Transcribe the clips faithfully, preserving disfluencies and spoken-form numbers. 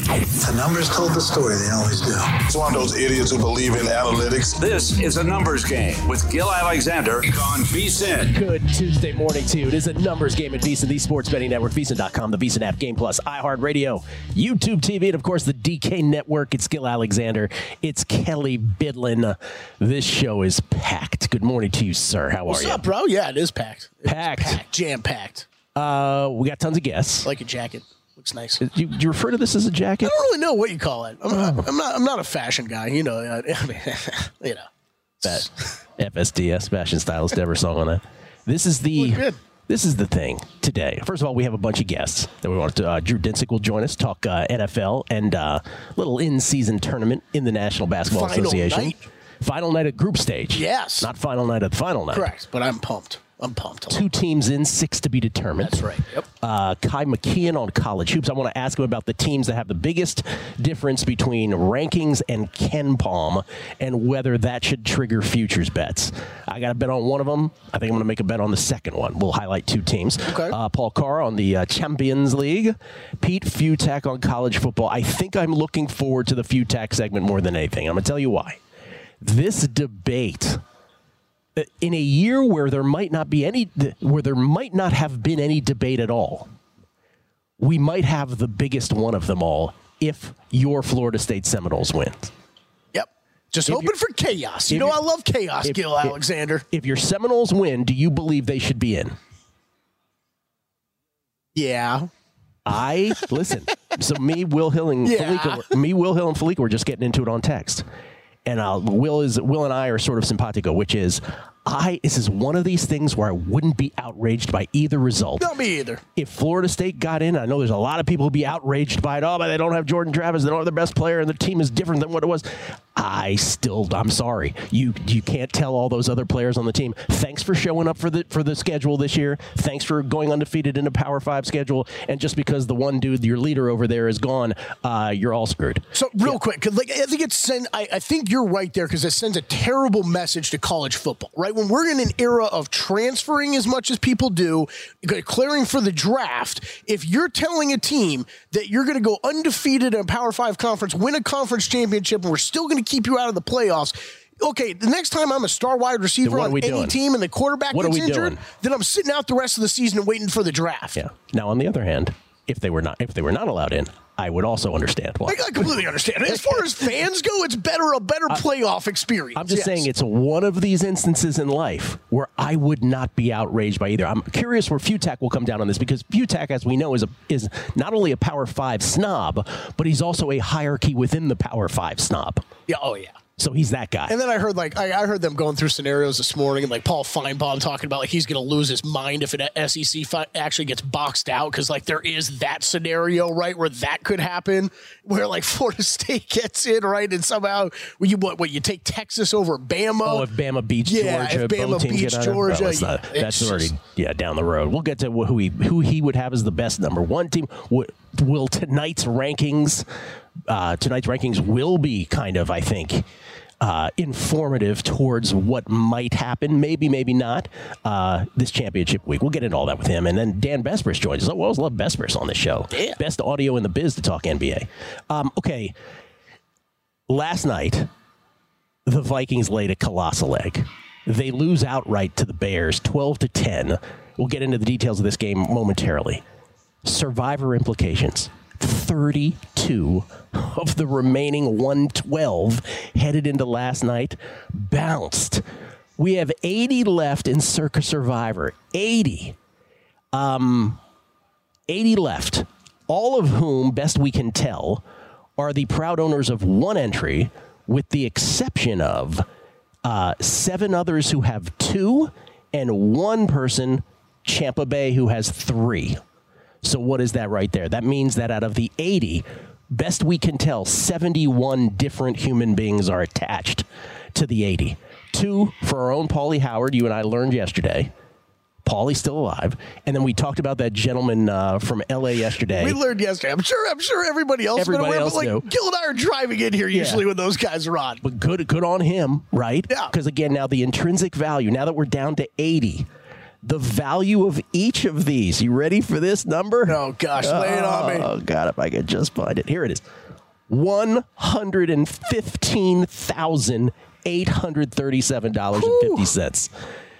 The numbers told the story. They always do. It's one of those idiots who believe in analytics. This is a numbers game with Gil Alexander on VSiN. Good Tuesday morning to you. It is a numbers game at VSiN, the Sports Betting Network, V S I N dot com, the VSiN app, Game Plus, iHeartRadio, YouTube T V, and of course the D K Network. It's Gil Alexander. It's Kelly Bidlin. This show is packed. Good morning to you, sir. How are What's you? What's up, bro? Yeah, it is packed. It's Packed. packed. Jam-packed. Uh, we got tons of guests. Like a jacket. Looks nice. Do you, do you refer to this as a jacket? I don't really know what you call it. I'm, oh. I'm not. I'm not a fashion guy. You know. I mean, you know. That F S D S, Fashion Stylist Ever song on that. This is the. Good. This is the thing today. First of all, we have a bunch of guests that we want to. Uh, Drew Dinsick will join us, talk uh, N F L and uh, little in-season tournament in the National Basketball Final Association. Night? Final night at group stage. Yes. Not final night at the final night. Correct. But I'm pumped. I'm pumped. Two teams in, six to be determined. That's right. Yep. Uh, Kai McKeon on College Hoops. I want to ask him about the teams that have the biggest difference between rankings and KenPom and whether that should trigger futures bets. I got a bet on one of them. I think I'm going to make a bet on the second one. We'll highlight two teams. Okay. Uh, Paul Carr on the uh, Champions League. Pete Futak on college football. I think I'm looking forward to the Futak segment more than anything. I'm going to tell you why. This debate, in a year where there might not be any, where there might not have been any debate at all, we might have the biggest one of them all if your Florida State Seminoles win. Yep. Just If hoping for chaos. You know, I love chaos, if, Gil Alexander. If, if your Seminoles win, do you believe they should be in? Yeah. I listen. So me, Will Hill, and Yeah. Felica, me, Will Hill, and Felica were just getting into it on text, and uh, Will is Will and I are sort of simpatico, which is I. This is one of these things where I wouldn't be outraged by either result. Not me either. If Florida State got in, I know there's a lot of people who'd be outraged by it. Oh, but they don't have Jordan Travis. They don't have the best player, and the team is different than what it was. I still, I'm sorry. You you can't tell all those other players on the team, thanks for showing up for the for the schedule this year. Thanks for going undefeated in a Power Five schedule. And just because the one dude, your leader over there, is gone, uh, you're all screwed. So real Yeah. quick, 'cause like I think it's send. I, I think you're right there because it sends a terrible message to college football. Right when we're in an era of transferring as much as people do, clearing for the draft. If you're telling a team that you're going to go undefeated in a Power Five conference, win a conference championship, and we're still going to keep you out of the playoffs. Okay, the next time I'm a star wide receiver on any doing? team and the quarterback What are gets we injured, doing? then I'm sitting out the rest of the season and waiting for the draft. Yeah. Now, on the other hand, if they were not if they were not allowed in, I would also understand why. I completely understand. As far as fans go, it's better a better playoff experience. I'm just yes. saying it's one of these instances in life where I would not be outraged by either. I'm curious where Futak will come down on this because Futak, as we know, is a, is not only a Power Five snob, but he's also a hierarchy within the Power Five snob. Yeah. Oh yeah. So he's that guy. And then I heard like I, I heard them going through scenarios this morning, and like Paul Feinbaum talking about like he's going to lose his mind if an S E C fi- actually gets boxed out because like there is that scenario right where that could happen where like Florida State gets in right and somehow well, you what what you take Texas over Bama. Oh, if Bama beats Yeah, Georgia, if Bama both teams beats get on it. Georgia, Well, it's not- it's that's just- already yeah down the road. We'll get to who he who he would have as the best number one team. Will, will tonight's rankings uh, tonight's rankings will be kind of I think. Uh, informative towards what might happen, maybe, maybe not, uh, this championship week. We'll get into all that with him. And then Dan Bespers joins us. I always love Bespers on this show. Yeah. Best audio in the biz to talk N B A. Um, okay, last night, the Vikings laid a colossal egg. They lose outright to the Bears, twelve to ten. We'll get into the details of this game momentarily. Survivor implications. thirty-two of the remaining one twelve headed into last night bounced. We have eighty left in Circa Survivor. eighty. Um, eighty left. All of whom, best we can tell, are the proud owners of one entry, with the exception of uh, seven others who have two and one person, Champa Bay, who has three. So what is that right there? That means that out of the eighty, best we can tell, seventy-one different human beings are attached to the eighty. Two for our own Paulie Howard, you and I learned yesterday. Paulie's still alive. And then we talked about that gentleman uh, from L A yesterday. We learned yesterday. I'm sure. I'm sure everybody else. Everybody been aware, else but like knew. Gil and I are driving in here usually Yeah. when those guys are on. But good, good on him, right? Yeah. Because again, now the intrinsic value, now that we're down to eighty, The value of each of these. You ready for this number? Oh, gosh. Lay it on me. Oh, God, if I could just find it. Here it is. one hundred fifteen thousand eight hundred thirty-seven dollars and fifty cents.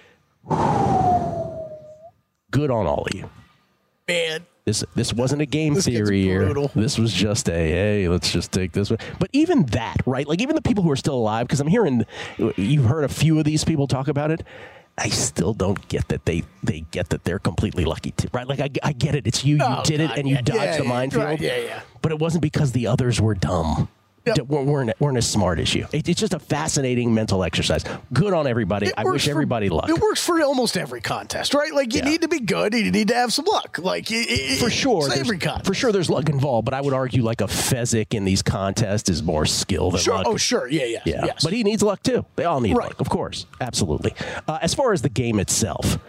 Good on all of you. Man. This this wasn't a game This gets theory here. brutal. This was just a, hey, let's just take this one. But even that, right? Like even the people who are still alive, because I'm hearing, you've heard a few of these people talk about it. I still don't get that they, they get that they're completely lucky too, right? Like I, I get it. It's you. You Oh, did God, it and you yeah, dodged yeah, the yeah, minefield. right, yeah, yeah. But it wasn't because the others were dumb. Yep. D- weren't, weren't as smart as you. It, it's just a fascinating mental exercise. Good on everybody. It I works wish for- everybody luck. It works for almost every contest, right? Like you Yeah. need to be good, and you need to have some luck. Like it, it, For sure, it's there's- every contest. for sure, there's luck involved. But I would argue like a Fezzik in these contests is more skill than Sure. luck. Oh, sure. Yeah, yeah, Yeah, yes. but he needs luck too. They all need Right. luck, of course. Absolutely. Uh, as far as the game itself,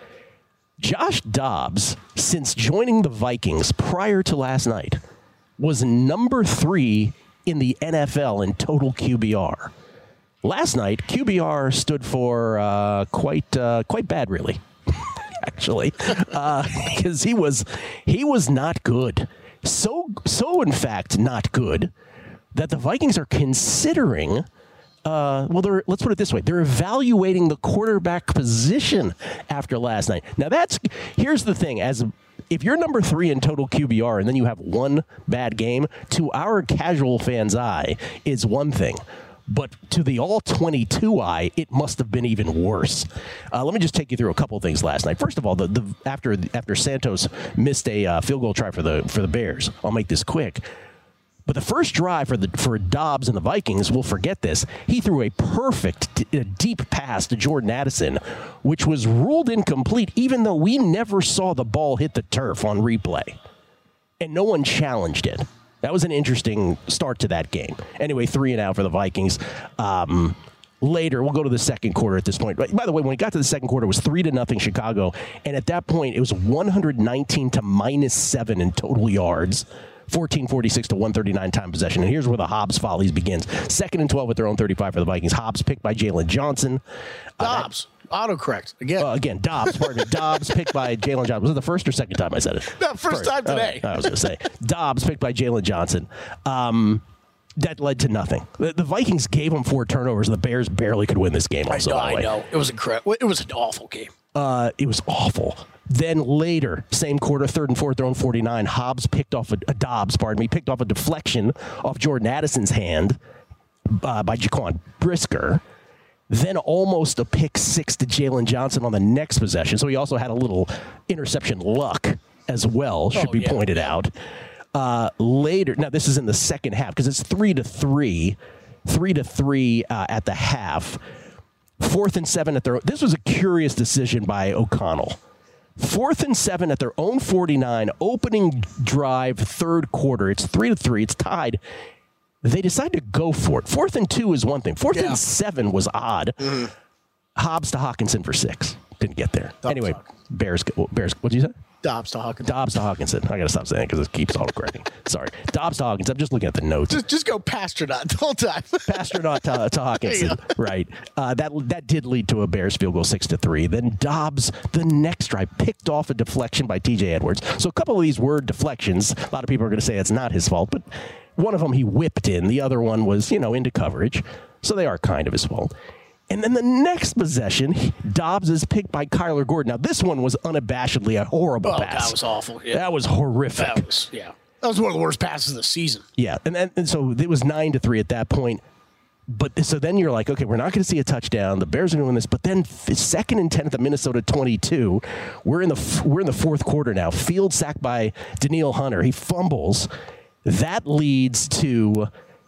Josh Dobbs, since joining the Vikings prior to last night, was number three in the N F L in total Q B R. Last night, Q B R stood for uh, quite uh, quite bad, really. Actually, because he was he was not good. So so in fact not good that the Vikings are considering. Uh, well, they're, let's put it this way: they're evaluating the quarterback position after last night. Now, that's here's the thing: as if you're number three in total Q B R and then you have one bad game, to our casual fan's eye, is one thing. But to the all twenty-two eye, it must have been even worse. Uh, let me just take you through a couple of things last night. First of all, the, the after after Santos missed a uh, field goal try for the for the Bears, I'll make this quick. But the first drive for the for Dobbs and the Vikings, we'll forget this. He threw a perfect d- deep pass to Jordan Addison, which was ruled incomplete, even though we never saw the ball hit the turf on replay, and no one challenged it. That was an interesting start to that game. Anyway, three and out for the Vikings. Um, later, we'll go to the second quarter at this point. By the way, when we got to the second quarter, it was three to nothing Chicago, and at that point, it was one hundred nineteen to minus seven in total yards. fourteen forty-six to one thirty-nine time possession. And here's where the Hobbs follies begins. Second and twelve at their own thirty-five for the Vikings. Hobbs picked by Jalen Johnson. Uh, Dobbs. Autocorrect. Again. Uh, again, Dobbs, pardon me. Dobbs picked by Jalen Johnson. Was it the first or second time I said it? No, first time today. Oh, I was going to say. Dobbs picked by Jalen Johnson. Um, that led to nothing. The, the Vikings gave them four turnovers, and the Bears barely could win this game. I Also, know, by the I way. know. It was incredible. It was an awful game. Uh, it was awful. Then later, same quarter, third and fourth, their own forty-nine, Hobbs picked off a, a Dobbs, pardon me, picked off a deflection off Jordan Addison's hand uh, by Jaquan Brisker. Then almost a pick six to Jalen Johnson on the next possession. So he also had a little interception luck as well, should Oh, be yeah. pointed out. Uh, later, now this is in the second half because it's three to three, three to three uh, at the half. Fourth and seven at their. This was a curious decision by O'Connell. Fourth and seven at their own forty-nine, opening drive, third quarter. It's three to three. It's tied. They decide to go for it. Fourth and two is one thing. Fourth Yeah. and seven was odd. Mm-hmm. Hobbs to Hawkinson for six. Didn't get there. Dobbs anyway, Hawk. Bears. Bears. What did you say? Dobbs to Hawkins. Dobbs to Hawkinson. I got to stop saying it because it keeps autocorrecting. Sorry. Dobbs to Hawkinson. I'm just looking at the notes. Just, just go Pasternaut the whole time. Astronaut to, to Hawkinson, There you right? Uh, that that did lead to a Bears field goal, six to three. Then Dobbs, the next drive, picked off a deflection by T J Edwards. So a couple of these were deflections. A lot of people are going to say it's not his fault, but one of them he whipped in. The other one was, you know, into coverage. So they are kind of his fault. And then the next possession, Dobbs is picked by Kyler Gordon. Now this one was unabashedly a horrible Oh, pass. that was awful. Yeah. That was horrific. That was, yeah. That was one of the worst passes of the season. Yeah, and then and so it was nine to three at that point. But so then you're like, okay, we're not going to see a touchdown. The Bears are going to win this. But then f- second and ten at the Minnesota twenty-two. We're in the f- we're in the fourth quarter now. Field sacked by Daniil Hunter. He fumbles. That leads to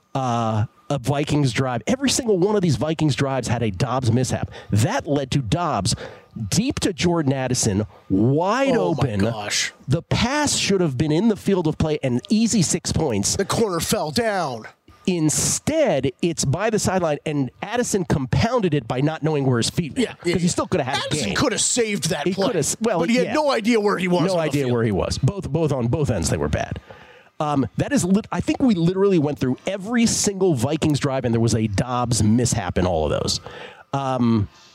uh, a Vikings drive. Every single one of these Vikings drives had a Dobbs mishap. That led to Dobbs deep to Jordan Addison, wide Oh, my open. gosh. The pass should have been in the field of play, and easy six points. The corner fell down. Instead, it's by the sideline, and Addison compounded it by not knowing where his feet were. Yeah. Because he still could have had a Addison game. could have saved that He play. could have- well, but he had yeah. no idea where he was. No on the idea field. where he was. Both, both on both ends, they were bad. Um, that is, lit- I think we literally went through every single Vikings drive, and there was a Dobbs mishap in all of those. Um,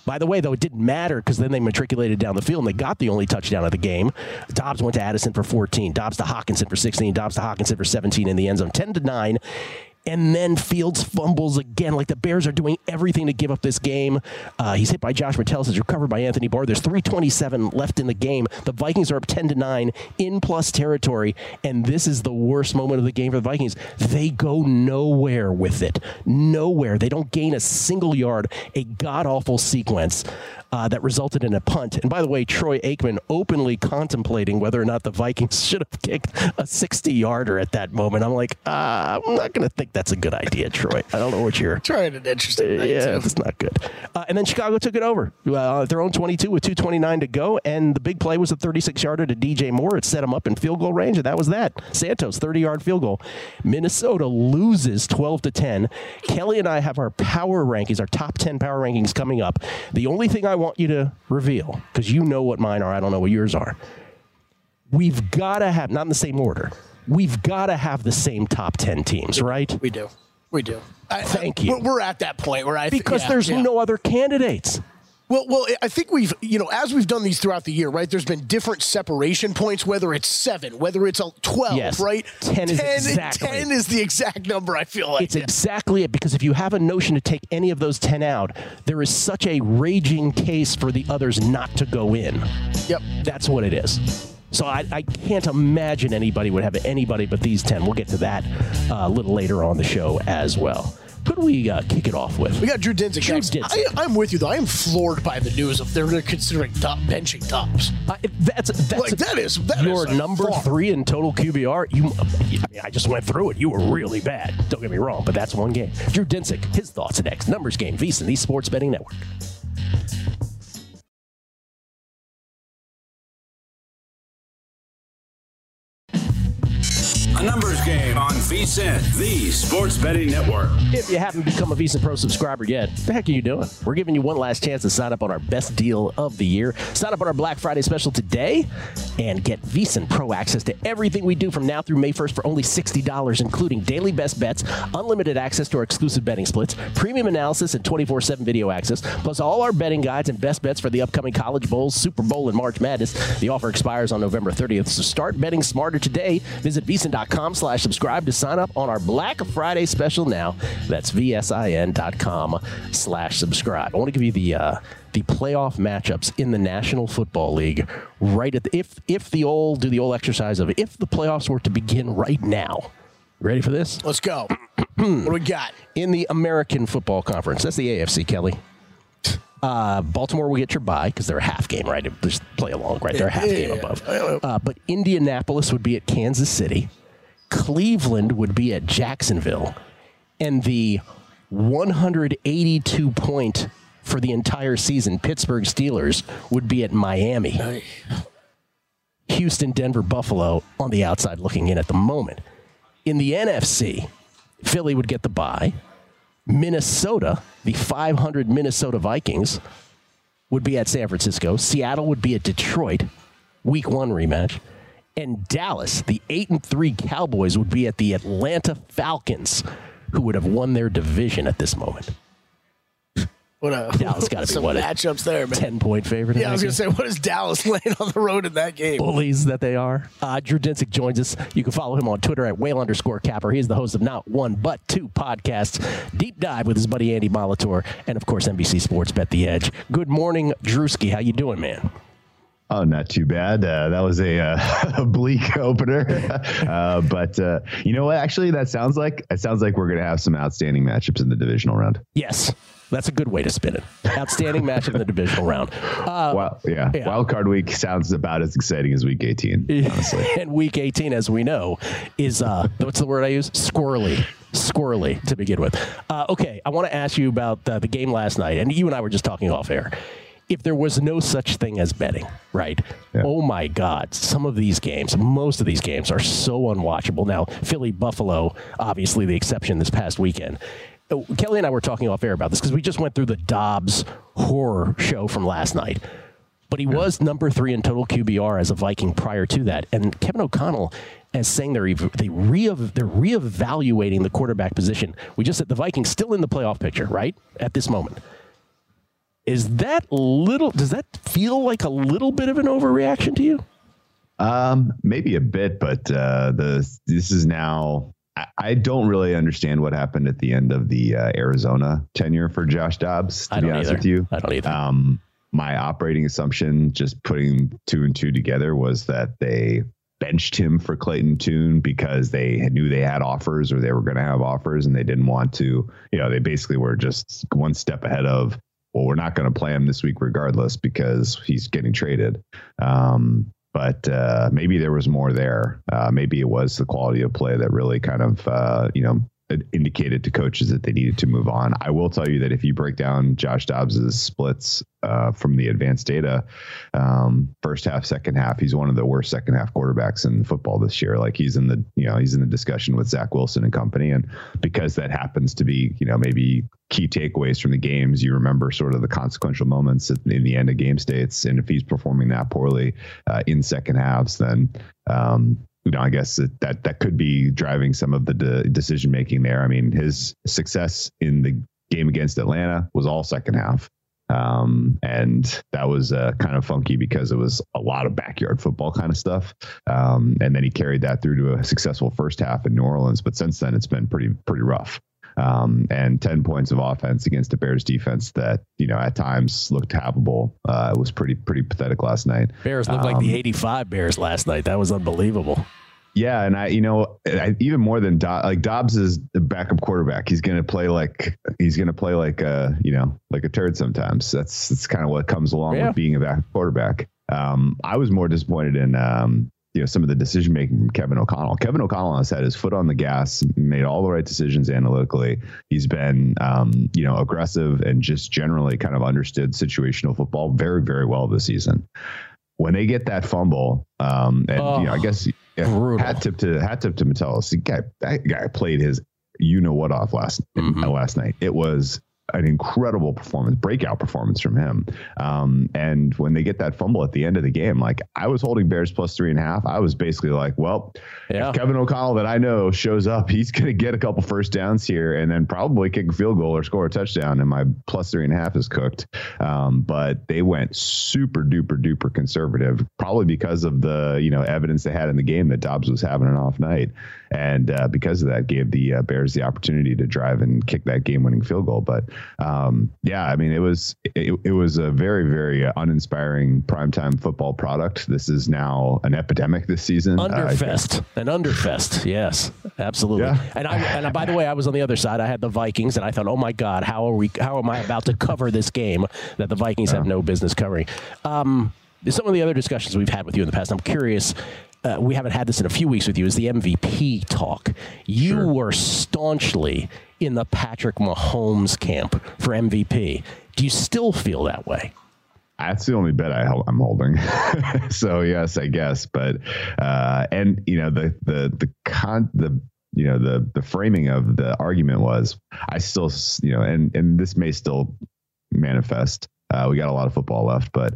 By the way, though, it didn't matter because then they matriculated down the field and they got the only touchdown of the game. Dobbs went to Addison for fourteen, Dobbs to Hawkinson for sixteen, Dobbs to Hawkinson for seventeen in the end zone, ten to nine. And then Fields fumbles again. Like the Bears are doing everything to give up this game. Uh, he's hit by Josh Metellus. Is recovered by Anthony Barr. There's three twenty-seven left in the game. The Vikings are up ten to nine in plus territory. And this is the worst moment of the game for the Vikings. They go nowhere with it. Nowhere. They don't gain a single yard. A god-awful sequence uh, that resulted in a punt. And by the way, Troy Aikman openly contemplating whether or not the Vikings should have kicked a sixty-yarder at that moment. I'm like, uh, I'm not going to think that's a good idea, Troy. I don't know what you're trying an interesting. Uh, yeah, it's not good. Uh, and then Chicago took it over uh, at their own twenty-two with two twenty-nine to go, and the big play was a thirty-six yarder to D J Moore. It set him up in field goal range, and that was that. Santos thirty-yard field goal. Minnesota loses twelve to ten. Kelly and I have our power rankings, our top ten power rankings coming up. The only thing I want you to reveal, because you know what mine are, I don't know what yours are. We've got to have, not in the same order. We've got to have the same top ten teams, right? We do. We do. I, Thank I, you. We're, we're at that point where I th- because yeah, there's yeah. no other candidates. Well, well, I think we've, you know, as we've done these throughout the year, right? There's been different separation points, whether it's seven, whether it's a twelve, yes. right? ten is exactly. ten is the exact number. I feel like it's yeah. exactly it, because if you have a notion to take any of those ten out, there is such a raging case for the others not to go in. Yep, that's what it is. So I, I can't imagine anybody would have anybody but these ten. We'll get to that uh, a little later on the show as well. Who do we uh, kick it off with? We got Drew Dinsick. Drew next. Dinsick. I, I'm with you, though. I am floored by the news of they're considering top, benching Dobbs. Uh, that's that's like, a, that is that your is number far. three in total Q B R. You, I mean, I just went through it. You were really bad. Don't get me wrong, but that's one game. Drew Dinsick, his thoughts next. Numbers game, VSiN, the Sports Betting Network. A numbers game on VSiN, the Sports Betting Network. If you haven't become a VSiN Pro subscriber yet, what the heck are you doing? We're giving you one last chance to sign up on our best deal of the year. Sign up on our Black Friday special today and get VSiN Pro access to everything we do from now through May first for only sixty dollars, including daily best bets, unlimited access to our exclusive betting splits, premium analysis, and twenty-four seven video access, plus all our betting guides and best bets for the upcoming College Bowls, Super Bowl, and March Madness. The offer expires on November thirtieth, so start betting smarter today. Visit VSiN dot com slash subscribe to sign up on our Black Friday special now. That's V S I N dot com slash subscribe. I want to give you the uh, the playoff matchups in the National Football League right at the, if if the old do the old exercise of if the playoffs were to begin right now. Ready for this? Let's go. What do we got? In the American Football Conference, that's the A F C, Kelly. Uh, Baltimore will get your bye because they're a half game, right? Just play along, right? They're a half Yeah, game yeah, above. yeah. Uh, but Indianapolis would be at Kansas City. Cleveland would be at Jacksonville. And the one hundred eighty-two point for the entire season Pittsburgh Steelers would be at Miami. Hey. Houston, Denver, Buffalo on the outside looking in at the moment. In the N F C, Philly would get the bye. Minnesota, the five hundred Minnesota Vikings, would be at San Francisco. Seattle would be at Detroit, week one rematch. And Dallas, the eight and three Cowboys, would be at the Atlanta Falcons, who would have won their division at this moment. What a Dallas got to be some what matchups there, man. ten point favorite. Yeah, I was going to say, what is Dallas laying on the road in that game? Bullies that they are. Uh, Drew Dinsick joins us. You can follow him on Twitter at whale underscore capper. He is the host of not one but two podcasts, Deep Dive with his buddy Andy Molitor, and of course N B C Sports Bet the Edge. Good morning, Drewski. How you doing, man? Oh, not too bad. Uh, that was a, uh, a bleak opener, uh, but uh, you know what? Actually, that sounds like it sounds like we're going to have some outstanding matchups in the divisional round. Yes, that's a good way to spin it. Outstanding matchup in the divisional round. Uh, well, yeah. yeah, wild card week sounds about as exciting as week eighteen. Honestly, and week eighteen, as we know, is uh, what's the word I use? Squirrely. Squirrely to begin with. Uh, okay, I want to ask you about uh, the game last night, and you and I were just talking off air. If there was no such thing as betting, right? Yeah. Oh, my God. Some of these games, most of these games are so unwatchable. Now, Philly, Buffalo, obviously the exception this past weekend. Kelly and I were talking off air about this because we just went through the Dobbs horror show from last night. But he yeah. was number three in total Q B R as a Viking prior to that. And Kevin O'Connell is saying they're, they re- they're reevaluating the quarterback position. We just said the Vikings still in the playoff picture, right, at this moment. Is that little? Does that feel like a little bit of an overreaction to you? Um, maybe a bit, but uh, the this is now. I, I don't really understand what happened at the end of the uh, Arizona tenure for Josh Dobbs. To I don't be honest either. with you, I don't either. Um, my operating assumption, just putting two and two together, was that they benched him for Clayton Tune because they knew they had offers, or they were going to have offers, and they didn't want to. You know, they basically were just one step ahead of. Well, we're not going to play him this week regardless because he's getting traded. Um, but uh, maybe there was more there. Uh, maybe it was the quality of play that really kind of, uh, you know, indicated to coaches that they needed to move on. I will tell you that if you break down Josh Dobbs's splits uh, from the advanced data, um, first half, second half, he's one of the worst second half quarterbacks in football this year. Like he's in the, you know, he's in the discussion with Zach Wilson and company. And because that happens to be, you know, maybe key takeaways from the games, you remember sort of the consequential moments in the end of game states. And if he's performing that poorly uh, in second halves, then, um, you know, I guess that, that that could be driving some of the de- decision making there. I mean, his success in the game against Atlanta was all second half. Um, and that was uh, kind of funky because it was a lot of backyard football kind of stuff. Um, and then he carried that through to a successful first half in New Orleans. But since then, it's been pretty, pretty rough. Um, and ten points of offense against the Bears defense that, you know, at times looked havable. Uh, it was pretty, pretty pathetic last night. Bears looked um, like the eighty-five Bears last night. That was unbelievable. Yeah. And I, you know, I, even more than Do- like Dobbs is the backup quarterback. He's going to play like, he's going to play like a, you know, like a turd sometimes. That's, that's kind of what comes along yeah. with being a backup quarterback. Um, I was more disappointed in, um, you know, some of the decision making from Kevin O'Connell. Kevin O'Connell has had his foot on the gas, made all the right decisions analytically. He's been, um, you know, aggressive and just generally kind of understood situational football very, very well this season. When they get that fumble, um, and oh, you know, I guess yeah, hat tip to hat tip to Metellus. The guy, that guy played his you know what off last mm-hmm. uh, last night. It was an incredible performance, breakout performance from him. Um, and when they get that fumble at the end of the game, like I was holding Bears plus three and a half. I was basically like, well, yeah. if Kevin O'Connell that I know shows up, he's going to get a couple first downs here and then probably kick a field goal or score a touchdown. And my plus three and a half is cooked. Um, but they went super duper duper conservative, probably because of the, you know, evidence they had in the game that Dobbs was having an off night. And uh, because of that, gave the uh, Bears the opportunity to drive and kick that game-winning field goal. But um, yeah, I mean, it was it, it was a very, very uh, uninspiring primetime football product. This is now an epidemic this season. Underfest, uh, an underfest. Yes, absolutely. Yeah. And I and by the way, I was on the other side. I had the Vikings, and I thought, oh my God, how are we? How am I about to cover this game that the Vikings have no business covering? Um, some of the other discussions we've had with you in the past, I'm curious. Uh, we haven't had this in a few weeks with you, is the M V P talk. You sure. were staunchly in the Patrick Mahomes camp for M V P. Do you still feel that way? That's the only bet I, I'm holding. So yes, I guess. But uh, and you know the the the con the you know the the framing of the argument was I still you know and and this may still manifest. Uh, we got a lot of football left, but.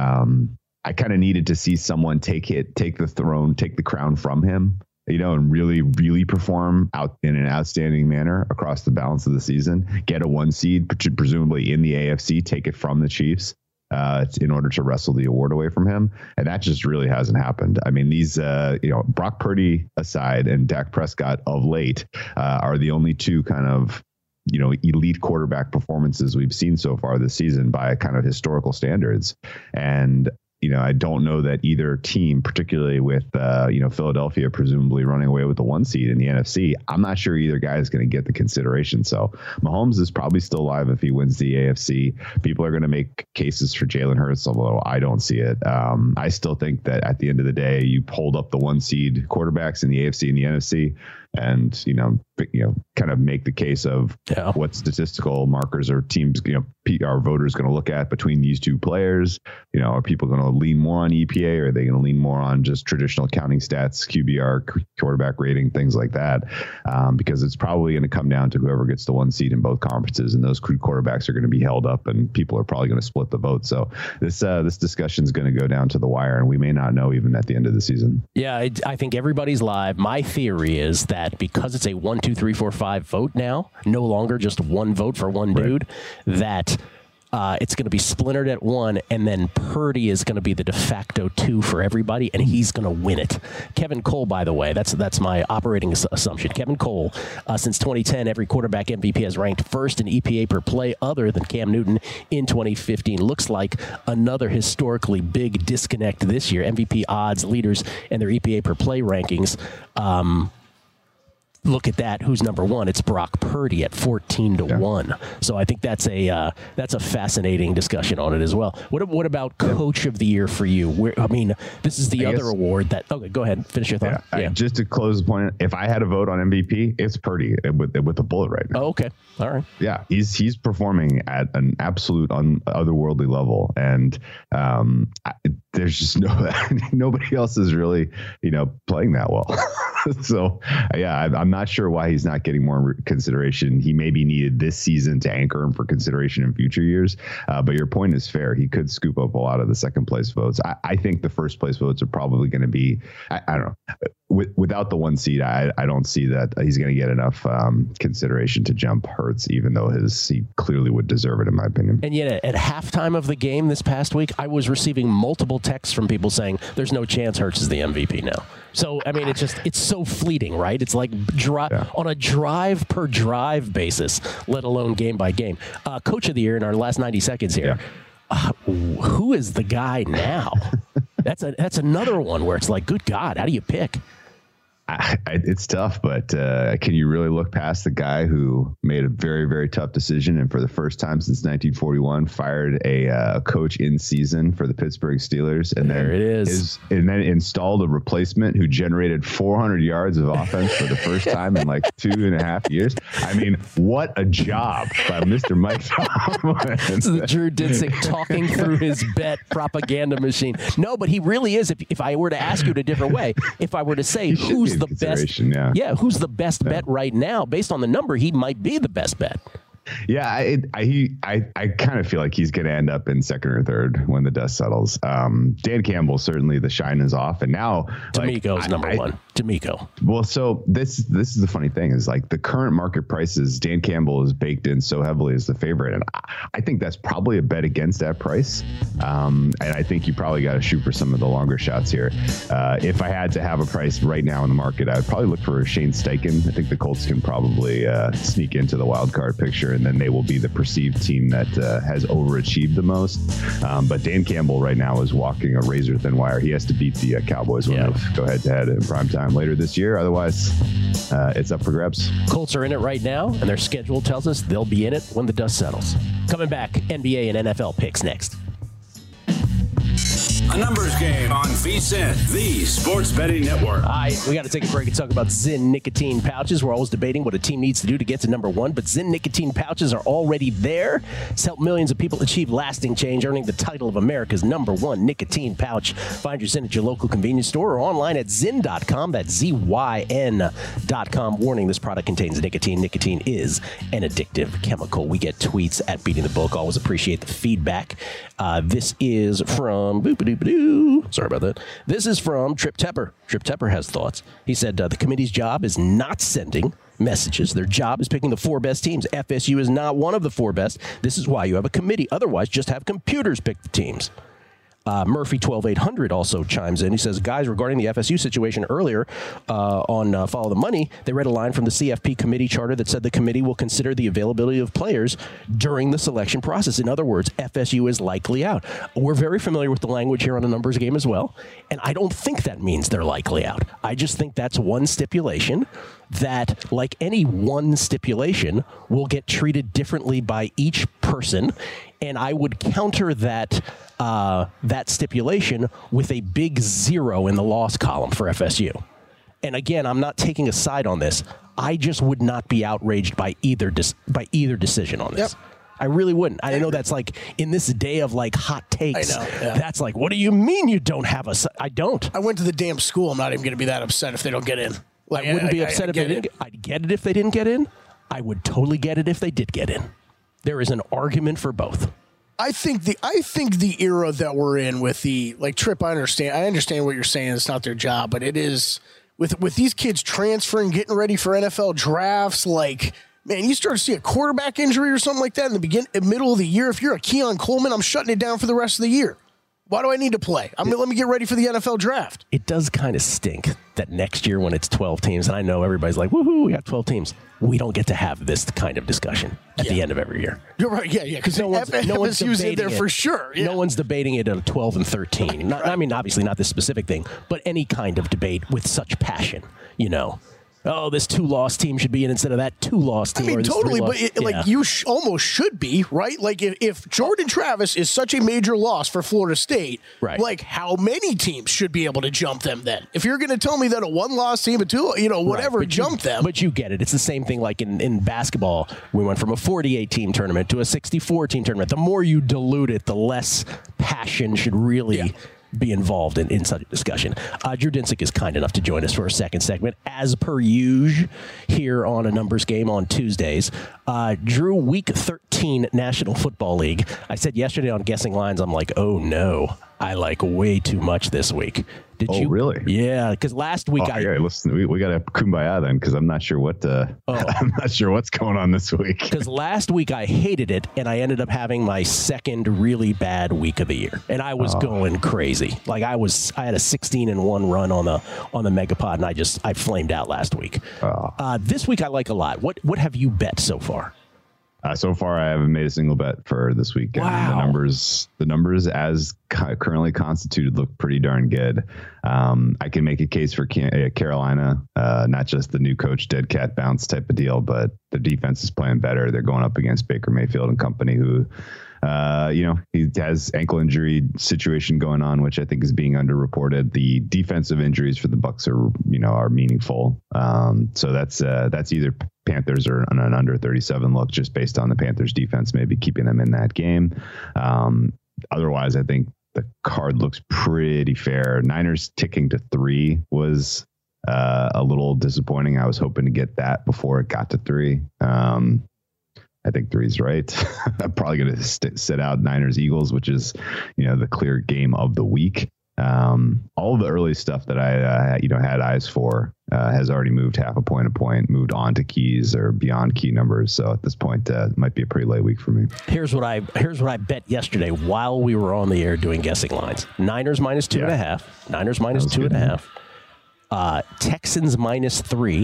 Um, I kind of needed to see someone take it, take the throne, take the crown from him, you know, and really, really perform out in an outstanding manner across the balance of the season, get a one seed, presumably in the A F C, take it from the Chiefs uh, in order to wrestle the award away from him. And that just really hasn't happened. I mean, these, uh, you know, Brock Purdy aside and Dak Prescott of late uh, are the only two kind of, you know, elite quarterback performances we've seen so far this season by kind of historical standards. And you know, I don't know that either team, particularly with, uh, you know, Philadelphia presumably running away with the one seed in the N F C, I'm not sure either guy is going to get the consideration. So Mahomes is probably still alive if he wins the A F C. People are going to make cases for Jalen Hurts, although I don't see it. Um, I still think that at the end of the day, you hold up the one seed quarterbacks in the A F C and the N F C and, you know, you know, kind of make the case of yeah. what statistical markers or teams, you know, are voters going to look at between these two players? You know, are people going to lean more on E P A or are they going to lean more on just traditional counting stats, Q B R, quarterback rating, things like that? Um, because it's probably going to come down to whoever gets the one seed in both conferences, and those quarterbacks are going to be held up and people are probably going to split the vote. So this, uh, this discussion is going to go down to the wire and we may not know even at the end of the season. Yeah, I, I think everybody's live. My theory is that because it's a one, two, three, four, five vote now, no longer just one vote for one dude, right. that Uh, it's going to be splintered at one, and then Purdy is going to be the de facto two for everybody, and he's going to win it. Kevin Cole, by the way, that's that's my operating assumption. Kevin Cole, uh, since twenty ten, every quarterback M V P has ranked first in E P A per play other than Cam Newton in twenty fifteen. Looks like another historically big disconnect this year. M V P odds, leaders, and their E P A per play rankings. Um, Look at that. Who's number one? It's Brock Purdy at fourteen to yeah. one. So I think that's a uh, that's a fascinating discussion on it as well. What what about Coach of the Year for you? Where, I mean, this is the I other guess, award that. Okay, go ahead. Finish your thought. Yeah, yeah. I, just to close the point, if I had a vote on M V P, it's Purdy with with a bullet right now. Oh, okay. All right. Yeah, he's he's performing at an absolute un, otherworldly level, and um, I, there's just no nobody else is really you know playing that well. So yeah, I, I'm not sure why he's not getting more consideration. He maybe needed this season to anchor him for consideration in future years. Uh, but your point is fair. He could scoop up a lot of the second place votes. I, I think the first place votes are probably going to be, I, I don't know, with, without the one seed, I, I don't see that he's going to get enough um, consideration to jump Hurts, even though his he clearly would deserve it, in my opinion. And yet at halftime of the game this past week, I was receiving multiple texts from people saying there's no chance Hurts is the M V P now. So, I mean, it's just, it's so fleeting, right? It's like dri- yeah. on a drive per drive basis, let alone game by game. Uh, Coach of the Year in our last ninety seconds here. Yeah. Uh, who is the guy now? that's a that's another one where it's like, good God, how do you pick? I, I, it's tough, but uh, can you really look past the guy who made a very, very tough decision and for the first time since nineteen forty-one fired a uh, coach in season for the Pittsburgh Steelers, and there then it is, is, and then installed a replacement who generated four hundred yards of offense for the first time in like two and a half years. I mean, what a job by Mister Mike Tomlin. This is Drew Dinsick talking through his bet propaganda machine. No, but he really is. If if I were to ask you it a different way, if I were to say who's the best, yeah. yeah, who's the best yeah. bet right now? Based on the number, he might be the best bet. Yeah, I I he, I, I kind of feel like he's going to end up in second or third when the dust settles. Um, Dan Campbell, certainly the shine is off, and now D'Amico's like, number I, one. D'Amico. Well, so this this is the funny thing is like the current market prices, Dan Campbell is baked in so heavily as the favorite, and I, I think that's probably a bet against that price. Um, and I think you probably got to shoot for some of the longer shots here. Uh, if I had to have a price right now in the market, I would probably look for Shane Steichen. I think the Colts can probably uh, sneak into the wild card picture, and then they will be the perceived team that uh, has overachieved the most. Um, but Dan Campbell right now is walking a razor thin wire. He has to beat the uh, Cowboys when yeah. they go head to head in prime time later this year. Otherwise, uh, it's up for grabs. Colts are in it right now, and their schedule tells us they'll be in it when the dust settles. Coming back, N B A and N F L picks next. A numbers game on V S I N, the sports betting network. All right, we got to take a break and talk about Zyn nicotine pouches. We're always debating what a team needs to do to get to number one, but Zyn nicotine pouches are already there. It's helped millions of people achieve lasting change, earning the title of America's number one nicotine pouch. Find your Zyn at your local convenience store or online at zyn dot com. That's Z Y N dot com. Warning, this product contains nicotine. Nicotine is an addictive chemical. We get tweets at Beating the Book. Always appreciate the feedback. Uh, this is from... Sorry about that. This is from Trip Tepper. Trip Tepper has thoughts. He said uh, the committee's job is not sending messages. Their job is picking the four best teams. F S U is not one of the four best. This is why you have a committee. Otherwise, just have computers pick the teams. Uh, Murphy twelve eight hundred also chimes in. He says, guys, regarding the F S U situation earlier uh, on uh, Follow the Money, they read a line from the C F P committee charter that said the committee will consider the availability of players during the selection process. In other words, F S U is likely out. We're very familiar with the language here on a numbers game as well, and I don't think that means they're likely out. I just think that's one stipulation that, like any one stipulation, will get treated differently by each person, and I would counter that uh, that stipulation with a big zero in the loss column for F S U. And again, I'm not taking a side on this. I just would not be outraged by either dis- by either decision on this. Yep. I really wouldn't. I know that's like in this day of like hot takes. I know, yeah. That's like, what do you mean you don't have a? I don't. I went to the damn school. I'm not even going to be that upset if they don't get in. Like, I wouldn't I, be upset I, I if they didn't. Get, I'd get it if they didn't get in. I would totally get it if they did get in. There is an argument for both. I think the I think the era that we're in with the like Trip, I understand. I understand what you're saying. It's not their job, but it is with with these kids transferring, getting ready for N F L drafts. Like, Man, you start to see a quarterback injury or something like that in the begin, in middle of the year. If you're a Keon Coleman, I'm shutting it down for the rest of the year. Why do I need to play? I'm gonna let me get ready for the N F L draft. It does kind of stink that next year when it's twelve teams, and I know everybody's like, woohoo, we got twelve teams. We don't get to have this kind of discussion at yeah. the end of every year. You're right, yeah, yeah, because no one's, F- no one's debating there it. for sure. Yeah. No one's debating it at twelve and thirteen. Not, right. I mean, obviously not this specific thing, but any kind of debate with such passion, you know. Oh, this two-loss team should be in instead of that two-loss team. I mean, or this totally, but it, yeah. like you sh- almost should be, right? Like if, if Jordan Travis is such a major loss for Florida State, right. like how many teams should be able to jump them then? If you're going to tell me that a one-loss team, a two, you know, whatever, right. jump you, them. But you get it. It's the same thing like in, in basketball. We went from a forty-eight team tournament to a sixty-four team tournament. The more you dilute it, the less passion should really... Yeah. be involved in, in such a discussion. Uh, Drew Dinsick is kind enough to join us for a second segment, as per usual, here on A Numbers Game on Tuesdays. Uh, Drew, Week thirteen National Football League. I said yesterday on Guessing Lines, I'm like, oh no, I like way too much this week. Did oh, you? really? Yeah, because last week oh, I yeah, listen, we, we got to kumbaya then, because I'm not sure what uh, oh. I'm not sure what's going on this week. Because last week I hated it, and I ended up having my second really bad week of the year, and I was oh. going crazy. Like I was, I had a sixteen and one run on the on the Megapod, and I just I flamed out last week. Oh. Uh, this week I like a lot. What what have you bet so far? Uh, so far, I haven't made a single bet for this weekend. Wow. The numbers, the numbers as ca- currently constituted look pretty darn good. Um, I can make a case for Ca- uh, Carolina, uh, not just the new coach, dead cat bounce type of deal, but the defense is playing better. They're going up against Baker Mayfield and company, who, uh, you know, he has ankle injury situation going on, which I think is being underreported. The defensive injuries for the Bucs are, you know, are meaningful. Um, so that's uh, that's either Panthers or an under thirty-seven look, just based on the Panthers defense, maybe keeping them in that game. Um, otherwise, I think the card looks pretty fair. Niners ticking to three was uh, a little disappointing. I was hoping to get that before it got to three. Um, I think three's right. I'm probably going to st- sit out Niners Eagles, which is, you know, the clear game of the week. Um, all of the early stuff that I, uh, you know, had eyes for uh, has already moved half a point a point, moved on to keys or beyond key numbers. So at this point, uh, it might be a pretty late week for me. Here's what I here's what I bet yesterday while we were on the air doing Guessing Lines. Niners minus two yeah. and a half. Niners minus two good. and a half. Uh, Texans minus three,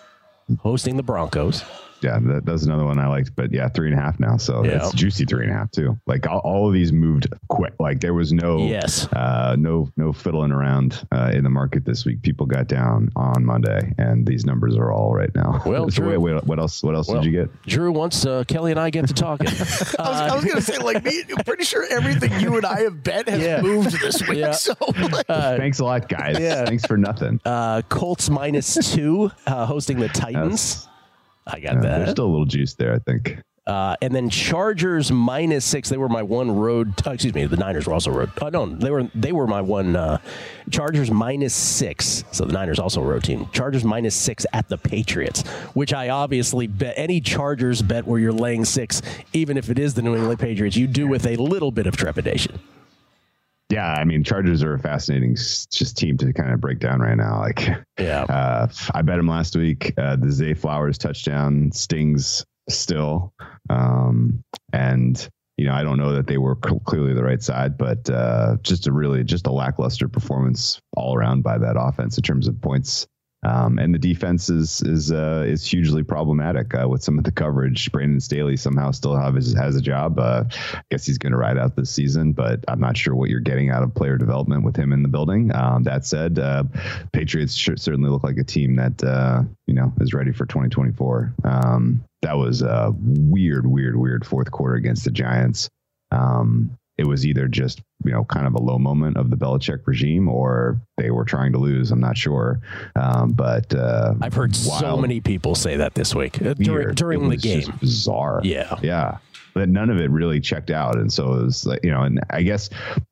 hosting the Broncos. Yeah, that, that's another one I liked, but yeah, three and a half now. So yeah. it's juicy three and a half too. Like all, all of these moved quick. Like there was no, yes. uh, no, no fiddling around uh, in the market this week. People got down on Monday, and these numbers are all right now. Well, so wait, wait, what else? What else well, did you get? Drew, once uh, Kelly and I get to talking, I was, uh, I was going to say, like me, I'm pretty sure everything you and I have bet has yeah. moved this week. Yeah. So like, uh, thanks a lot, guys. Yeah. Thanks for nothing. Uh, Colts minus two, uh, hosting the Titans. That's, I got yeah, that. There's still a little juice there, I think. Uh, and then Chargers minus six. They were my one road. Uh, excuse me. The Niners were also road. Oh, no, they were they were my one. Uh, Chargers minus six. So the Niners also a road team. Chargers minus six at the Patriots, which I obviously bet any Chargers bet where you're laying six, even if it is the New England Patriots, you do with a little bit of trepidation. Yeah, I mean, Chargers are a fascinating just team to kind of break down right now. Like, yeah, uh, I bet him last week. Uh, the Zay Flowers touchdown stings still, um, and you know, I don't know that they were cl- clearly the right side, but uh, just a really just a lackluster performance all around by that offense in terms of points. Um, and the defense is is uh, is hugely problematic uh, with some of the coverage. Brandon Staley somehow still have his, has a job. Uh, I guess he's going to ride out this season, but I'm not sure what you're getting out of player development with him in the building. Um, that said, uh, Patriots should certainly look like a team that uh, you know is ready for twenty twenty-four. Um, that was a weird, weird, weird fourth quarter against the Giants. Um, it was either just, you know, kind of a low moment of the Belichick regime, or they were trying to lose. I'm not sure. Um, but uh, I've heard wild, so many people say that this week uh, during, during the game. Just bizarre. Yeah. Yeah. But none of it really checked out. And so it was like, you know, and I guess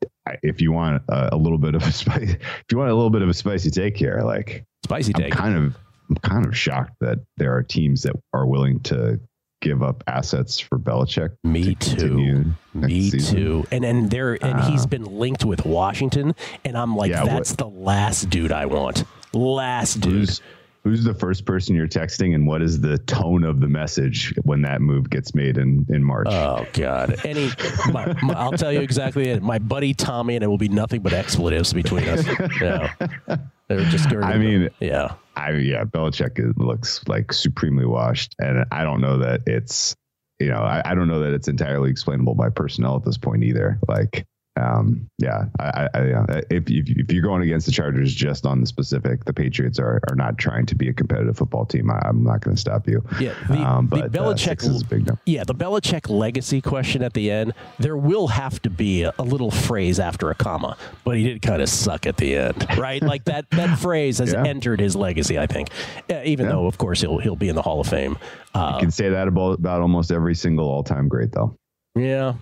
if you want a, a little bit of a spice, if you want a little bit of a spicy take here, like spicy I'm take, kind of, I'm kind of shocked that there are teams that are willing to give up assets for Belichick. Me to too. Me season. too. And and there and uh, he's been linked with Washington, and I'm like, yeah, that's what, the last dude I want. Last dude. Who's, Who's the first person you're texting, and what is the tone of the message when that move gets made in, in March? Oh, God. Any, my, my, I'll tell you exactly it. My buddy Tommy, and it will be nothing but expletives between us. Yeah. They're just I mean, them. yeah. I yeah, Belichick is, looks like supremely washed, and I don't know that it's, you know, I, I don't know that it's entirely explainable by personnel at this point either. Like, Um, yeah, I, I, I, if, if if you're going against the Chargers just on the specific, the Patriots are, are not trying to be a competitive football team. I, I'm not going to stop you. Yeah, the, um, but the Belichick uh, is big no. Yeah, the Belichick legacy question at the end. There will have to be a, a little phrase after a comma, but he did kind of suck at the end, right? Like that that phrase has yeah. entered his legacy, I think. Uh, even yeah. though, of course, he'll he'll be in the Hall of Fame. Uh, you can say that about about almost every single all time great, though. Yeah.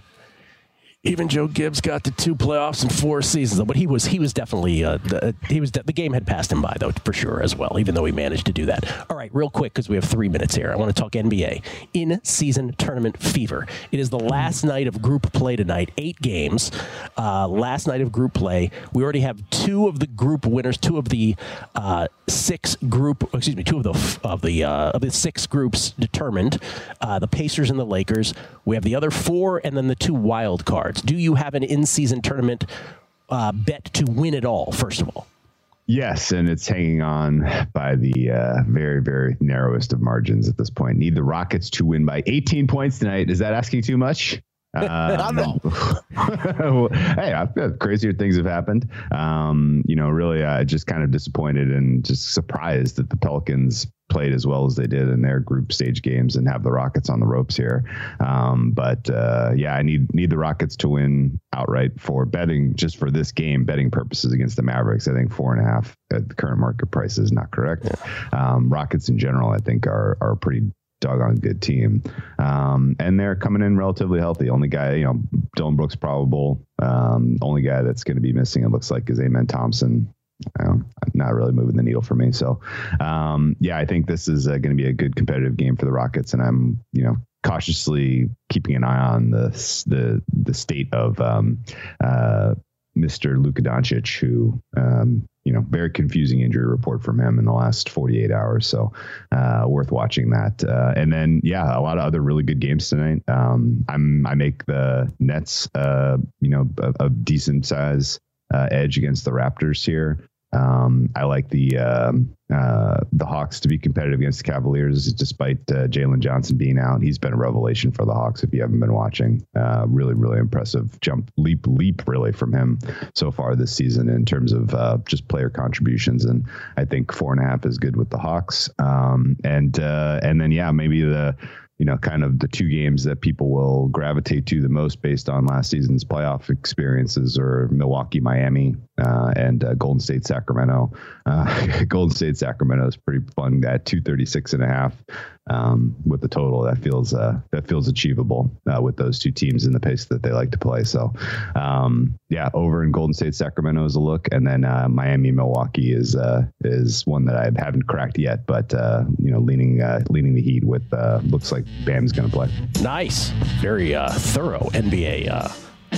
Even Joe Gibbs got to two playoffs in four seasons, though. But he was he was definitely uh, the, he was de- the game had passed him by, though, for sure as well. Even though he managed to do that. All right, real quick because we have three minutes here. I want to talk N B A in season tournament fever. It is the last night of group play tonight. Eight games. Uh, last night of group play. We already have two of the group winners. Two of the uh, six group. Excuse me. Two of the of the uh, of the six groups determined. Uh, the Pacers and the Lakers. We have the other four, and then the two wild cards. Do you have an in-season tournament uh, bet to win it all, first of all? Yes, and it's hanging on by the uh, very, very narrowest of margins at this point. Need the Rockets to win by eighteen points tonight. Is that asking too much? Uh, I don't know. Hey, I've got crazier things have happened. Um, you know, really, uh, just kind of disappointed and just surprised that the Pelicans played as well as they did in their group stage games and have the Rockets on the ropes here. Um, but uh, yeah, I need need the Rockets to win outright for betting, just for this game, betting purposes against the Mavericks. I think four and a half at the current market price is not correct. Yeah. Um, Rockets in general, I think, are are pretty doggone good team. Um, and they're coming in relatively healthy. Only guy, you know, Dylan Brooks probable. Um, only guy that's going to be missing, it looks like, is Amen Thompson. Um, not really moving the needle for me. So, um, yeah, I think this is uh, going to be a good competitive game for the Rockets. And I'm, you know, cautiously keeping an eye on the, the, the state of um, uh, Mister Luka Doncic, who, um, you know, very confusing injury report from him in the last forty-eight hours. So uh, worth watching that. Uh, and then, yeah, a lot of other really good games tonight. Um, I'm, I make the Nets, uh, you know, a, a decent size uh, edge against the Raptors here. Um, I like the um, uh, the Hawks to be competitive against the Cavaliers, despite uh, Jalen Johnson being out. He's been a revelation for the Hawks if you haven't been watching. Uh, really, really impressive jump, leap, leap, really from him so far this season in terms of uh, just player contributions. And I think four and a half is good with the Hawks. Um, and uh, and then yeah, maybe the. you know, kind of the two games that people will gravitate to the most based on last season's playoff experiences are Milwaukee, Miami, uh, and uh, Golden State, Sacramento. Uh, Golden State, Sacramento is pretty fun at two thirty-six and a half um, with the total. That feels uh, that feels achievable uh, with those two teams in the pace that they like to play. So, um, yeah, over in Golden State, Sacramento is a look, and then uh, Miami, Milwaukee is uh, is one that I haven't cracked yet, but uh, you know, leaning uh, leaning the Heat with uh, looks like Bam's going to play. Nice. Very uh, thorough N B A uh,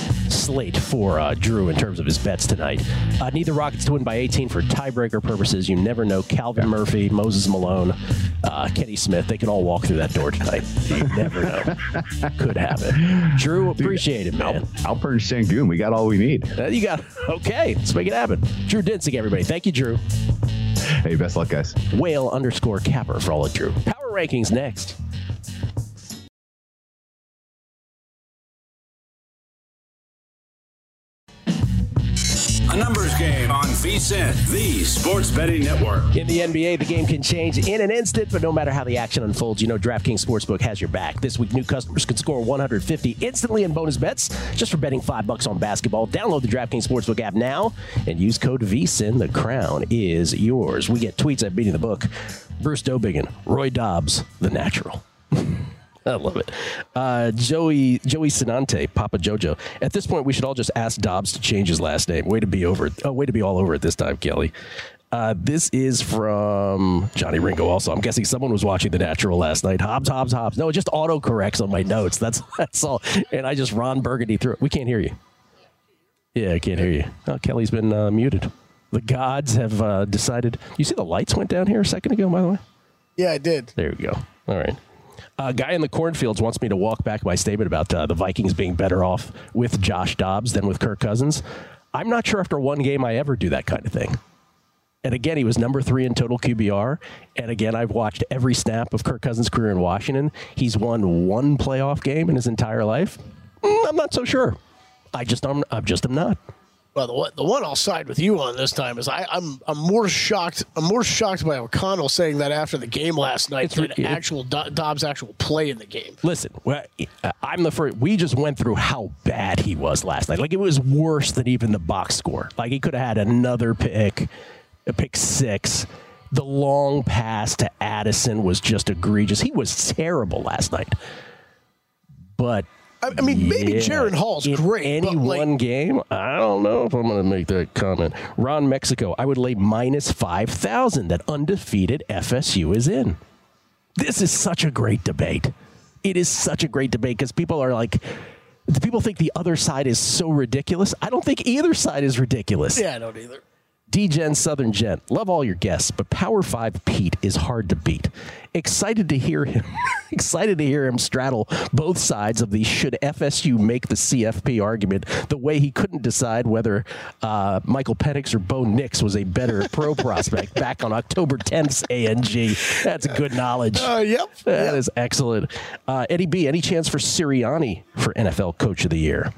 slate for uh, Drew in terms of his bets tonight. Uh, need the Rockets to win by eighteen for tiebreaker purposes. You never know. Calvin yeah. Murphy, Moses Malone, uh, Kenny Smith, they can all walk through that door tonight. You never know. Could have it. Drew, appreciate Dude, it, man. Al- Alpert and Sengun, we got all we need. Uh, you got Okay, let's make it happen. Drew Dinsick, everybody. Thank you, Drew. Hey, best luck, guys. Whale underscore capper for all of Drew. Power rankings next. A numbers game on V S I N, the sports betting network. In the N B A, the game can change in an instant, but no matter how the action unfolds, you know DraftKings Sportsbook has your back. This week, new customers can score one hundred fifty instantly in bonus bets just for betting five bucks on basketball. Download the DraftKings Sportsbook app now and use code V S I N. The crown is yours. We get tweets at Beating the Book. Bruce Dobigan, Roy Dobbs, the natural. I love it. Uh, Joey Joey Sinante, Papa Jojo. At this point, we should all just ask Dobbs to change his last name. Way to be over. Oh, way to be all over it this time, Kelly. Uh, this is from Johnny Ringo also. I'm guessing someone was watching The Natural last night. Hobbs, Hobbs, Hobbs. No, it just auto-corrects on my notes. That's that's all. And I just Ron Burgundy through it. We can't hear you. Yeah, I can't hear you. Oh, Kelly's been uh, muted. The gods have uh, decided. You see the lights went down here a second ago, by the way? Yeah, I did. There we go. All right. A uh, guy in the cornfields wants me to walk back my statement about uh, the Vikings being better off with Josh Dobbs than with Kirk Cousins. I'm not sure after one game I ever do that kind of thing. And again, he was number three in total Q B R. And again, I've watched every snap of Kirk Cousins' career in Washington. He's won one playoff game in his entire life. Mm, I'm not so sure. I just, I'm, I'm just am not. Well, the one, the one I'll side with you on this time is I, I'm I'm more shocked. I'm more shocked by O'Connell saying that after the game last night It's than re- actual Do- Dobbs' actual play in the game. Listen, I'm the first. We just went through how bad he was last night. Like, it was worse than even the box score. Like, he could have had another pick, a pick six. The long pass to Addison was just egregious. He was terrible last night. But I, I mean, maybe yeah, Jaron Hall's in great. Any but like, one game, I don't know if I'm going to make that comment. Ron Mexico, I would lay minus five thousand that undefeated F S U is in. This is such a great debate. It is such a great debate because people are like, people think the other side is so ridiculous. I don't think either side is ridiculous. yeah, I don't either. D-Gen Southern Gent, love all your guests, but Power five Pete is hard to beat. Excited to hear him excited to hear him straddle both sides of the should F S U make the C F P argument the way he couldn't decide whether uh, Michael Penix or Bo Nix was a better pro prospect back on October tenth's A N G. That's good knowledge. Uh, yep. That yep. is excellent. Uh, Eddie B, any chance for Sirianni for N F L Coach of the Year?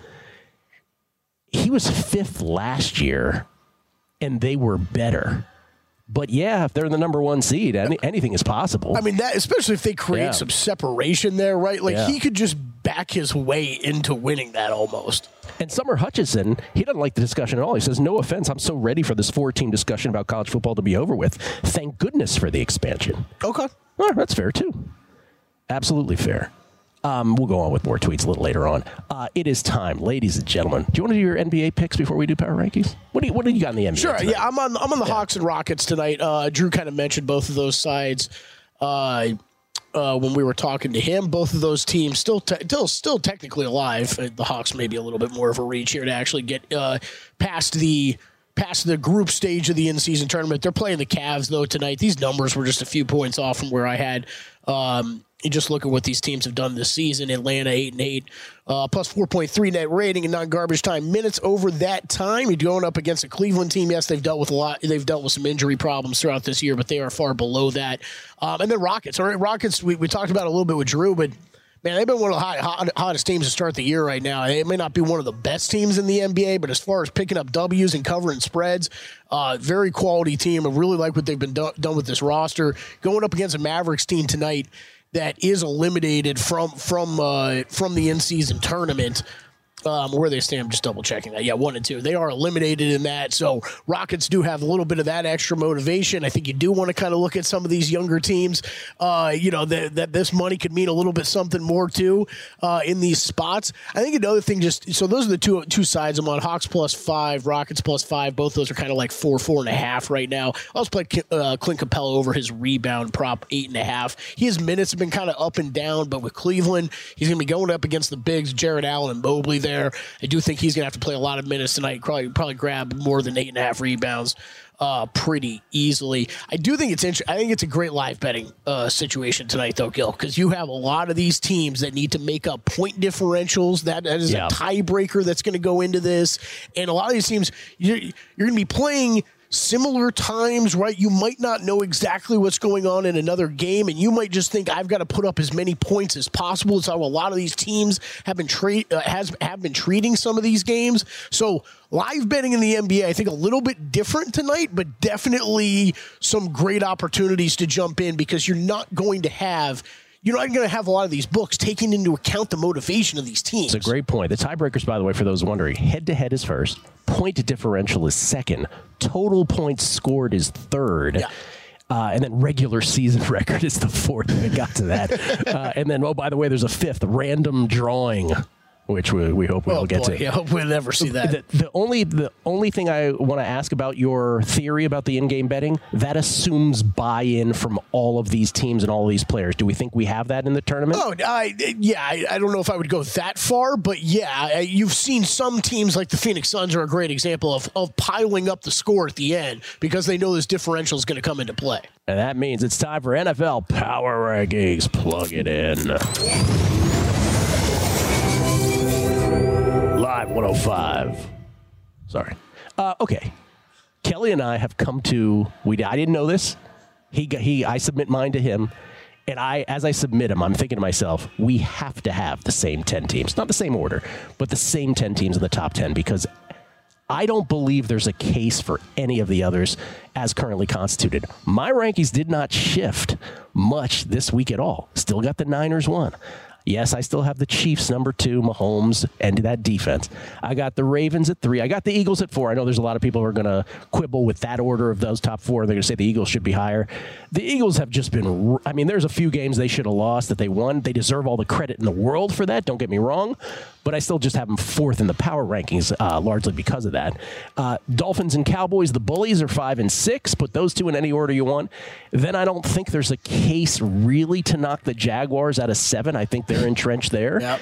He was fifth last year. And they were better. But yeah, if they're the number one seed, any, anything is possible. I mean, that especially if they create Yeah. some separation there, right? Like, Yeah. he could just back his way into winning that almost. And Summer Hutchison, he doesn't like the discussion at all. He says, no offense, I'm so ready for this four-team discussion about college football to be over with. Thank goodness for the expansion. Okay. Well, that's fair, too. Absolutely fair. Um, we'll go on with more tweets a little later on. Uh, it is time, ladies and gentlemen. Do you want to do your N B A picks before we do power rankings? What do you What do you got in the N B A? Sure. tonight? Yeah, I'm on. I'm on the yeah. Hawks and Rockets tonight. Uh, Drew kind of mentioned both of those sides uh, uh, when we were talking to him. Both of those teams still, te- still, still technically alive. The Hawks may be a little bit more of a reach here to actually get uh, past the. Past the group stage of the in-season tournament. They're playing the Cavs, though, tonight. These numbers were just a few points off from where I had. Um, you just look at what these teams have done this season. Atlanta, eight and eight, uh, plus four point three net rating and non-garbage time minutes over that time. You're going up against a Cleveland team. Yes, they've dealt with a lot. They've dealt with some injury problems throughout this year, but they are far below that. Um, and then Rockets. All right, Rockets, we, we talked about a little bit with Drew, but man, they've been one of the hot, hot, hottest teams to start the year right now. It may not be one of the best teams in the N B A, but as far as picking up W's and covering spreads, uh, very quality team. I really like what they've been do- done with this roster. Going up against a Mavericks team tonight that is eliminated from from uh, from the in-season tournament. Um, where they stand, I'm just double checking that. Yeah, one and two. They are eliminated in that. So Rockets do have a little bit of that extra motivation. I think you do want to kind of look at some of these younger teams. Uh, you know, that, that this money could mean a little bit something more too uh, in these spots. I think another thing, just so those are the two two sides I'm on. Hawks plus five, Rockets plus five. Both those are kind of like four, four and a half right now. I also played uh, Clint Capella over his rebound prop eight and a half. His minutes have been kind of up and down, but with Cleveland, he's going to be going up against the bigs, Jared Allen and Mobley there. I do think he's going to have to play a lot of minutes tonight. Probably, probably grab more than eight and a half rebounds uh, pretty easily. I do think it's interesting. I think it's a great live betting uh, situation tonight, though, Gil, because you have a lot of these teams that need to make up point differentials. That, that is yeah. a tiebreaker that's going to go into this. And a lot of these teams, you're, you're going to be playing similar times, right? You might not know exactly what's going on in another game, and you might just think I've got to put up as many points as possible. It's how a lot of these teams have been treat uh, has have been treating some of these games. So live betting in the N B A, I think a little bit different tonight, but definitely some great opportunities to jump in because you're not going to have. You're not going to have a lot of these books taking into account the motivation of these teams. It's a great point. The tiebreakers, by the way, for those wondering, head-to-head is first. Point differential is second. Total points scored is third. Yeah. Uh, and then regular season record is the fourth. I got to that. uh, and then, oh, by the way, there's a fifth, random drawing. which we, we hope we'll oh, get boy, to. Yeah, I hope we'll never see that. The, the only the only thing I want to ask about your theory about the in-game betting, that assumes buy-in from all of these teams and all of these players. Do we think we have that in the tournament? Oh, I, yeah, I, I don't know if I would go that far, but yeah, I, you've seen some teams like the Phoenix Suns are a great example of, of piling up the score at the end because they know this differential is going to come into play. And that means it's time for N F L Power Rankings. Plug it in. Live one oh five. Sorry. Uh, okay. Kelly and I have come to, we I didn't know this. He he I submit mine to him. And I, as I submit them, I'm thinking to myself, we have to have the same ten teams. Not the same order, but the same ten teams in the top ten because I don't believe there's a case for any of the others as currently constituted. My rankings did not shift much this week at all. Still got the Niners one. Yes, I still have the Chiefs number two, Mahomes, and that defense. I got the Ravens at three. I got the Eagles at four. I know there's a lot of people who are going to quibble with that order of those top four. They're going to say the Eagles should be higher. The Eagles have just been, I mean, there's a few games they should have lost that they won. They deserve all the credit in the world for that. Don't get me wrong. But I still just have them fourth in the power rankings, uh, largely because of that. Uh, Dolphins and Cowboys, the Bullies are five and six. Put those two in any order you want. Then I don't think there's a case really to knock the Jaguars out of seven. I think they're entrenched there. Yep.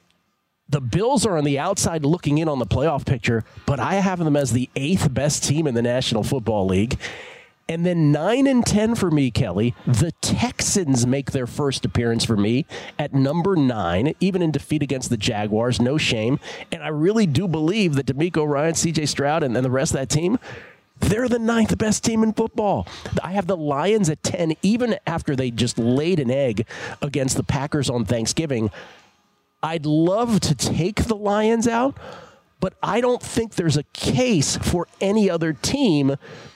The Bills are on the outside looking in on the playoff picture, but I have them as the eighth best team in the National Football League. And then nine and ten for me, Kelly. The Texans make their first appearance for me at number nine, even in defeat against the Jaguars. No shame. And I really do believe that DeMeco Ryans, C J Stroud, and, and the rest of that team, they're the ninth best team in football. I have the Lions at ten, even after they just laid an egg against the Packers on Thanksgiving. I'd love to take the Lions out, but I don't think there's a case for any other team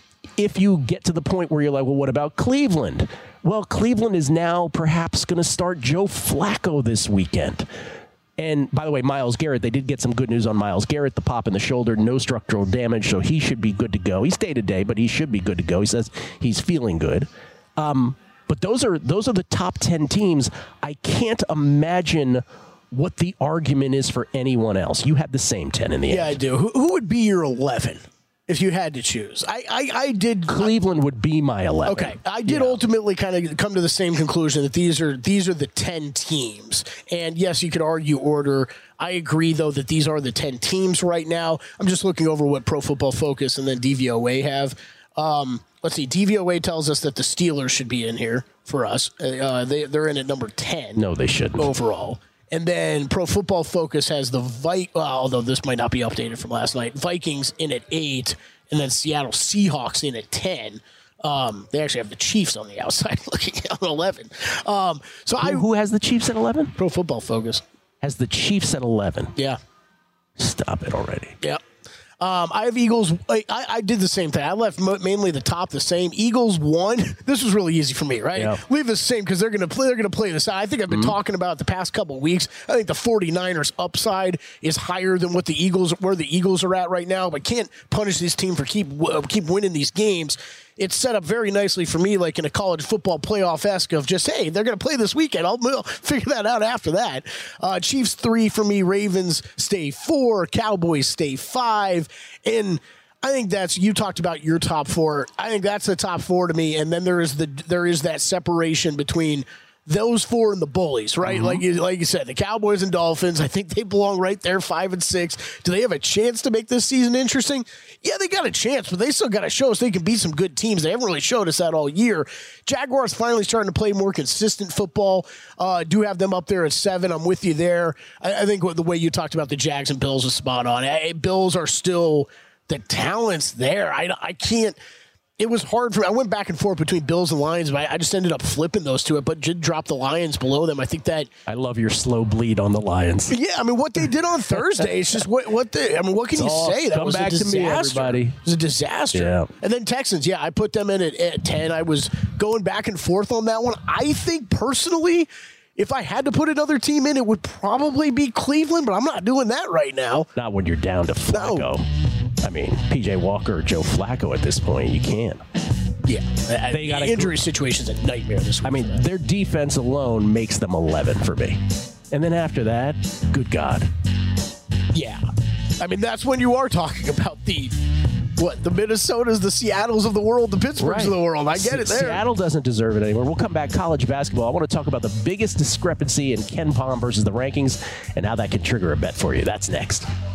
if you get to the point where you're like, well, what about Cleveland? Well, Cleveland is now perhaps going to start Joe Flacco this weekend. And by the way, Myles Garrett, they did get some good news on Myles Garrett, the pop in the shoulder, no structural damage, so he should be good to go. He's day-to-day, but he should be good to go. He says he's feeling good. Um, but those are those are the top ten teams. I can't imagine what the argument is for anyone else. You have the same ten in the end. Yeah, I do. Who, who would be your eleven? If you had to choose, I, I, I did. Cleveland would be my eleven. Okay, I did yeah. ultimately kind of come to the same conclusion that these are these are the ten teams. And yes, you could argue order. I agree, though, that these are the ten teams right now. I'm just looking over what Pro Football Focus and then D V O A have. Um, let's see. D V O A tells us that the Steelers should be in here for us. Uh, they they're in at number ten. No, they shouldn't overall. And then Pro Football Focus has the Vi- well, although this might not be updated from last night, Vikings in at eight, and then Seattle Seahawks in at ten. Um, they actually have the Chiefs on the outside looking at eleven. Um, so who, I who has the Chiefs at eleven? Pro Football Focus has the Chiefs at eleven. Yeah. Stop it already. Yeah. Um, I have Eagles. I, I did the same thing. I left mo- mainly the top the same. Eagles won. This was really easy for me, right? Yeah. Leave the same because they're going to play. They're going to play this out. I think I've been mm-hmm. talking about it the past couple of weeks. I think the 49ers upside is higher than what the Eagles where the Eagles are at right now. But can't punish this team for keep uh, keep winning these games. It's set up very nicely for me, like in a college football playoff-esque of just, hey, they're going to play this weekend. I'll, I'll figure that out after that. Uh, Chiefs three for me. Ravens stay four. Cowboys stay five. And I think that's, you talked about your top four. I think that's the top four to me. And then there is the there is that separation between those four and the Bullies, right? Mm-hmm. Like you, like you said, the Cowboys and Dolphins, I think they belong right there, five and six. Do they have a chance to make this season interesting? Yeah, they got a chance, but they still got to show us they can beat some good teams. They haven't really showed us that all year. Jaguars finally starting to play more consistent football. Uh, do have them up there at seven. I'm with you there. I, I think the way you talked about the Jags and Bills is spot on. I, Bills are still, the talent's there. I, I can't. It was hard for me. I went back and forth between Bills and Lions, but I just ended up flipping those two, but did drop the Lions below them. I think that I love your slow bleed on the Lions. Yeah, I mean, what they did on Thursday, it's just what what they. I mean, what can it's you all, say? That come was back a disaster. To me, everybody. It was a disaster. Yeah. And then Texans, yeah, I put them in at, at ten. I was going back and forth on that one. I think personally, if I had to put another team in, it would probably be Cleveland, but I'm not doing that right now. Not when you're down to Flacco. No. I mean, P J Walker or Joe Flacco at this point, you can't. Yeah, they got the injury situation's a nightmare this week. I mean, their defense alone makes them eleven for me. And then after that, good God. Yeah. I mean, that's when you are talking about the, what, the Minnesotas, the Seattles of the world, the Pittsburghs Right. of the world. I get it there. Seattle doesn't deserve it anymore. We'll come back. College basketball. I want to talk about the biggest discrepancy in Ken Pom versus the rankings and how that can trigger a bet for you. That's next.